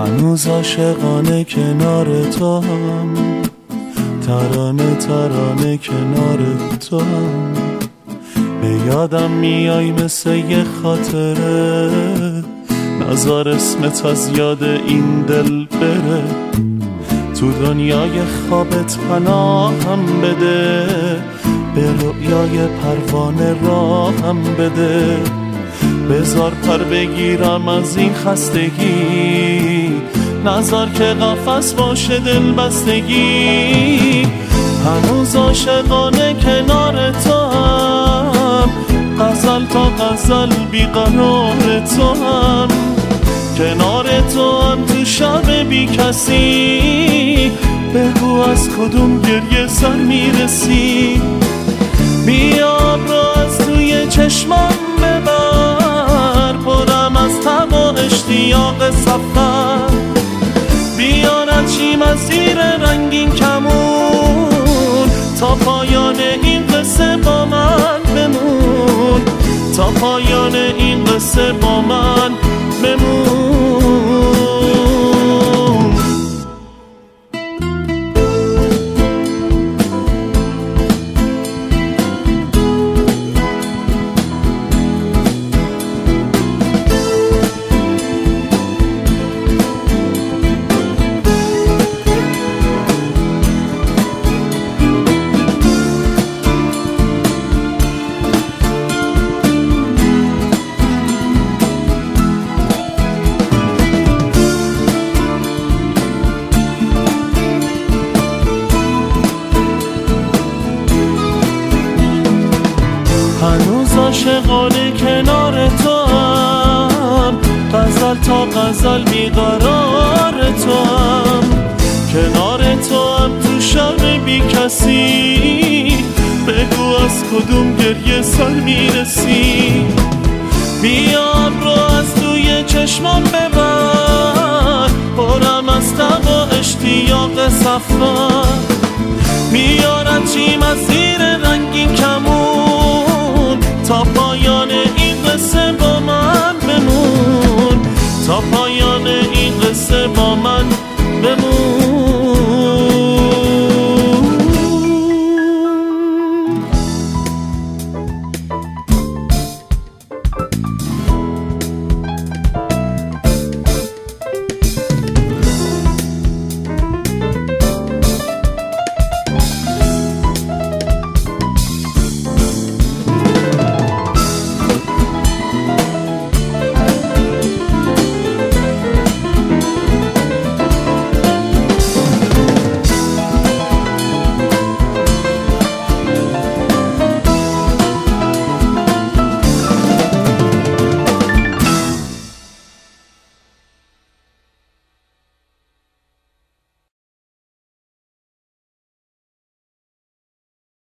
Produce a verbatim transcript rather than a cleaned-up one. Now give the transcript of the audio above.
هنوز عاشقانه کنار تو هم، ترانه ترانه کنار تو هم. به یادم میای مثل یه خاطره، نذار اسمت از یاد این دل بره. تو دنیای خوابت پناهم بده، به رؤیای پروانه راهم بده. بذار پر بگیرم از این خستگی، نذار که قفس باشه دل بستگی. هنوز عاشقانه کنار تو هم، غزل تا غزل بیقرار تو هم. کنار تو هم تو شب بی کسی، بگو از کدوم گریه سر میرسی. بیا رو از توی چشمم ببر، پرم از تب و اشتیاق سفر. بیا نچیم از زیر رنگین کمون، تا پایان این قصه با من بمون. تا پایان این قصه با من بمون. هنوز عاشقانه کنار تو هم، غزل تا غزل بیقرار تو هم. کنار تو هم تو شب بی کسی، بگو از کدوم گریه سر میرسی. بیا رو از توی چشمم ببر، پرم از تب و اشتیاق سفر. بیا رنجیم از زیر رنگین تا پایان این قصه با من بمون. تا پایان